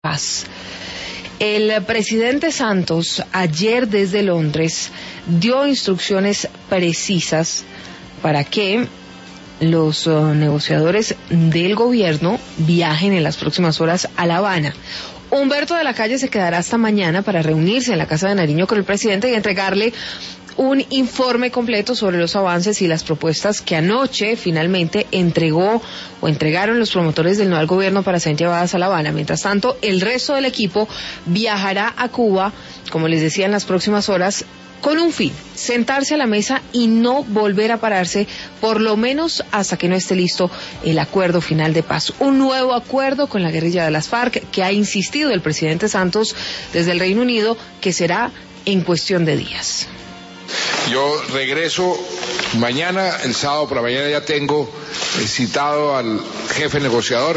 paz. El presidente Santos ayer desde Londres dio instrucciones precisas para que los negociadores del gobierno viajen en las próximas horas a La Habana. Humberto de la Calle se quedará hasta mañana para reunirse en la Casa de Nariño con el presidente y entregarle un informe completo sobre los avances y las propuestas que anoche finalmente entregaron los promotores del no al gobierno para ser llevadas a La Habana. Mientras tanto, el resto del equipo viajará a Cuba, como les decía, en las próximas horas, con un fin: sentarse a la mesa y no volver a pararse, por lo menos hasta que no esté listo el acuerdo final de paz. Un nuevo acuerdo con la guerrilla de las FARC, que ha insistido el presidente Santos desde el Reino Unido, que será en cuestión de días. Yo regreso mañana, el sábado por la mañana ya tengo citado al jefe negociador.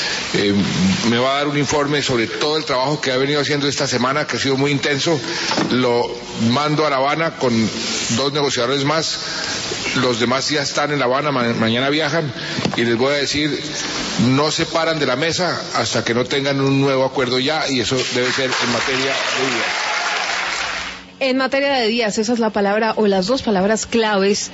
Me va a dar un informe sobre todo el trabajo que ha venido haciendo esta semana, que ha sido muy intenso. Lo mando a La Habana con 2 negociadores más. Los demás ya están en La Habana, mañana viajan, y les voy a decir, no se paran de la mesa hasta que no tengan un nuevo acuerdo ya, y eso debe ser en materia de días. En materia de días, esa es la palabra o las 2 palabras claves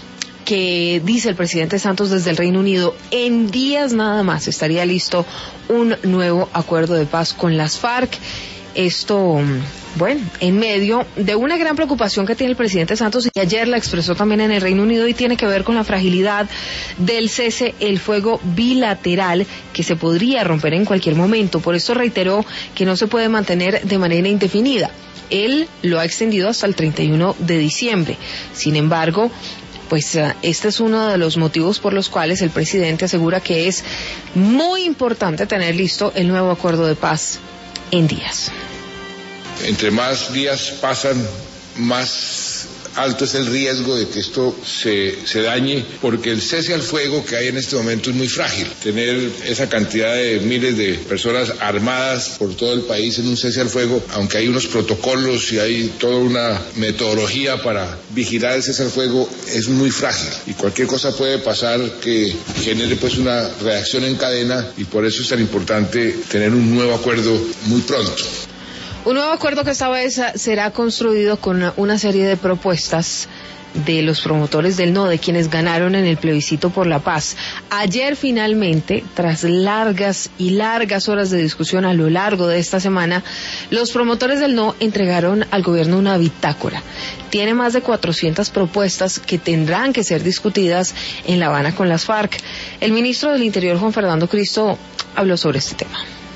que dice el presidente Santos desde el Reino Unido. En días nada más estaría listo un nuevo acuerdo de paz con las FARC. Esto, bueno, en medio de una gran preocupación que tiene el presidente Santos, y ayer la expresó también en el Reino Unido, y tiene que ver con la fragilidad del cese el fuego bilateral, que se podría romper en cualquier momento. Por eso reiteró que no se puede mantener de manera indefinida. Él lo ha extendido hasta el 31 de diciembre. Sin embargo, pues este es uno de los motivos por los cuales el presidente asegura que es muy importante tener listo el nuevo acuerdo de paz en días. Entre más días pasan, más alto es el riesgo de que esto se dañe, porque el cese al fuego que hay en este momento es muy frágil. Tener esa cantidad de miles de personas armadas por todo el país en un cese al fuego, aunque hay unos protocolos y hay toda una metodología para vigilar el cese al fuego, es muy frágil, y cualquier cosa puede pasar que genere pues una reacción en cadena, y por eso es tan importante tener un nuevo acuerdo muy pronto. Un nuevo acuerdo que esta vez será construido con una serie de propuestas de los promotores del no, de quienes ganaron en el plebiscito por la paz. Ayer finalmente, tras largas y largas horas de discusión a lo largo de esta semana, los promotores del no entregaron al gobierno una bitácora. Tiene más de 400 propuestas que tendrán que ser discutidas en La Habana con las FARC. El ministro del Interior, Juan Fernando Cristo, habló sobre este tema.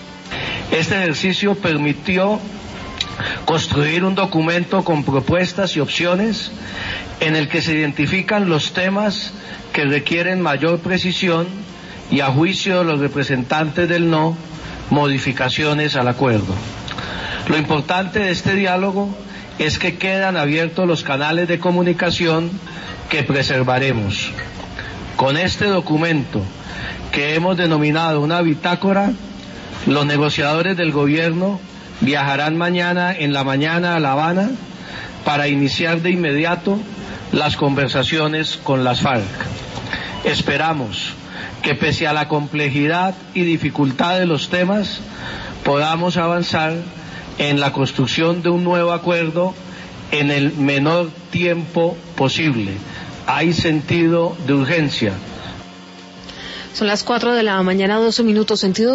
Este ejercicio permitió construir un documento con propuestas y opciones en el que se identifican los temas que requieren mayor precisión y, a juicio de los representantes del no, modificaciones al acuerdo. Lo importante de este diálogo es que quedan abiertos los canales de comunicación que preservaremos. Con este documento, que hemos denominado una bitácora, los negociadores del gobierno viajarán mañana en la mañana a La Habana para iniciar de inmediato las conversaciones con las FARC. Esperamos que, pese a la complejidad y dificultad de los temas, podamos avanzar en la construcción de un nuevo acuerdo en el menor tiempo posible. Hay sentido de urgencia. Son las 4 de la mañana, 12 minutos, sentido